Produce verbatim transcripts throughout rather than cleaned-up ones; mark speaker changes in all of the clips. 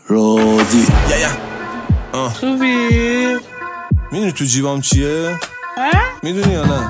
Speaker 1: رودی یا یا
Speaker 2: خوبی؟
Speaker 1: میدونی تو جیبام چیه؟
Speaker 2: ها؟
Speaker 1: میدونی یا نه؟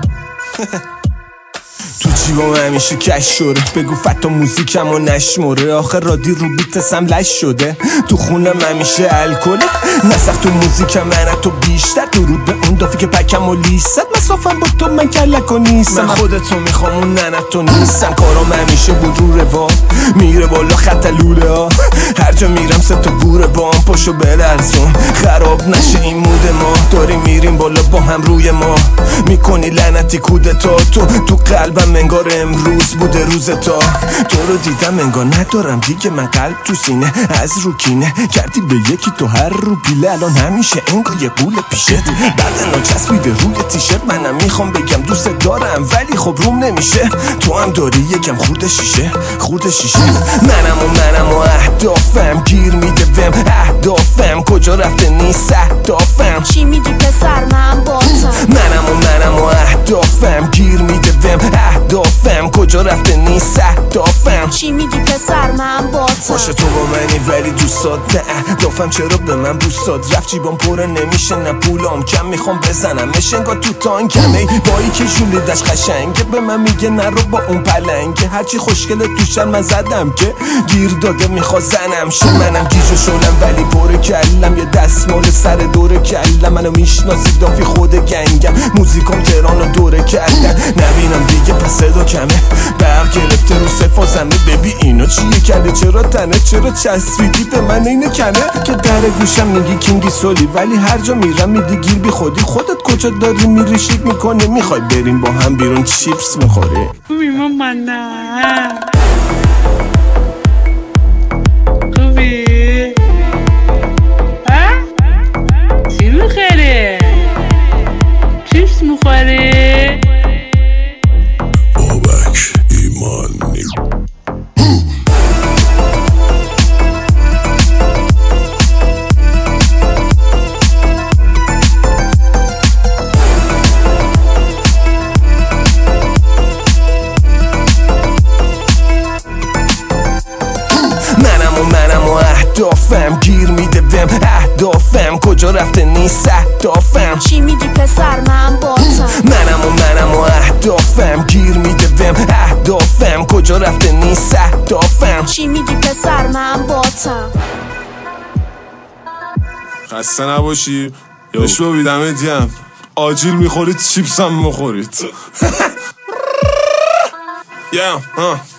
Speaker 1: تو جیبام همیشه کش شده، بگو فتا موزیکم و نشمره، آخر رادی رو بیتسم لش شده، تو خونم همیشه الکله، نسخ تو موزیکم من تو بیشتر، درود به اون دافی که پکم و لیست، مسافم با تو من کلک و نیستم، من خودتو میخوام اون ننتو نیستم، کارام همیشه بود رو روان، میره بالا خط لوله ها، هر جا میرم سه تا گوره بام، پاشو بلرزون خراب نشه این مود ما، داری میریم بالا با هم روی ما، میکنی لعنتی کودتا، تو تو قلبم انگار امروز بوده روز تا، تو رو دیدم انگار ندارم دیگه من قلب تو سینه، از روکینه کردی به یکی تو هر رو پیله، الان همیشه انگار یه قول پیشت، بعد نچسبیده روی تیشرت، منم میخوام بگم دوست دارم ولی خب روم نمیشه، تو هم داری یکم خورد شیشه خورد شیشه، منم و منم و اهدافم گیر میده بهم، اهدافم کجا رفته نیست اهدافم،
Speaker 3: چی میگی پسر من باتم،
Speaker 1: منم و منم و اهدافم گیر میده بهم، اهدافم کجا رفته نیست اهدافم،
Speaker 3: چی میگی پسر من باتم،
Speaker 1: باشه تو با منی ولی دوستات نه اهدافم، چرا به من بوستاد رفت، جیبام پره نمیشه نه پولام کم، میخوام بزنم انگار تو تانکم، ای بایی که جولیدش قشنگه، به من میگه نرو با اون پلنگه، هرچی خوشگله توشن من زدم که گیر داده میخوا زنم شه، منم گیجو شدم ولی پر کلم، یه دستمال سر دور کلم، منو میشناسی دافی خود گنگم، موزیکم تهران رو دوره کردن، نبینم دیگه پس صدا کمه، برق گرفته رو سفاسمه، ببین اینو چیه کرده، چرا تنه چرا چسبیدی به من اینه کنه، که در گوشم میگی کینگی سولی، ولی هر جا میرم میدی گیر بی خودی، خودت کجا داری میری شیک میکنی، میخوای بریم با هم بیرون چیپس میخوری،
Speaker 2: خوبی ماما نه خوبی؟ ها؟ چی میخوری؟ چیپس میخوری؟
Speaker 1: بابک ایمانی منم و منم و اهدافم گیر میده بهم، اهدافم کجا رفته نیست اهدافم،
Speaker 3: چی میگی پسر من باتم،
Speaker 1: منم و منم و اهدافم گیر میده بهم، اهدافم کجا رفته نیست اهدافم،
Speaker 3: چی میگی پسر من باتم،
Speaker 1: خسته نباشی یاش رو بیدمه دیم، آجیل میخورید چیپس هم میخورید. yeah, huh.